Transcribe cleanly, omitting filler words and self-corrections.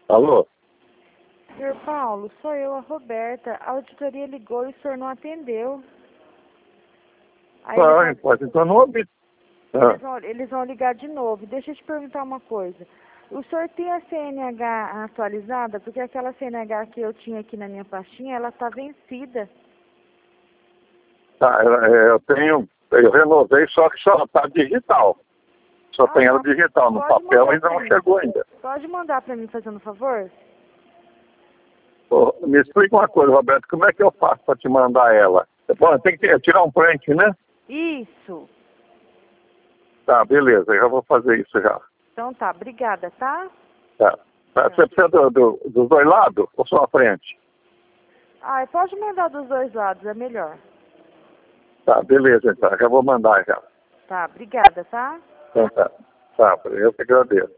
Alô? Senhor Paulo, sou eu, a Roberta. A auditoria ligou e o senhor não atendeu. Aí Pode, então não ouvi. eles vão ligar de novo. Deixa eu te perguntar uma coisa. O senhor tem a CNH atualizada? Porque aquela CNH que eu tinha aqui na minha pastinha, ela está vencida. Tá, eu renovei, só que só está digital. Só tem ela digital, no papel ainda não chegou ainda. Pode mandar para mim, fazendo um favor? Me explica uma coisa, Roberto, como é que eu faço para te mandar ela? Bom, tem que tirar um print, né? Isso. Tá, beleza, eu já vou fazer isso já. Então tá, obrigada, tá? Tá. Você precisa dos dois lados ou só a frente? Pode mandar dos dois lados, é melhor. Tá, beleza então, já vou mandar já. Tá, obrigada, tá? Então tá, eu que agradeço.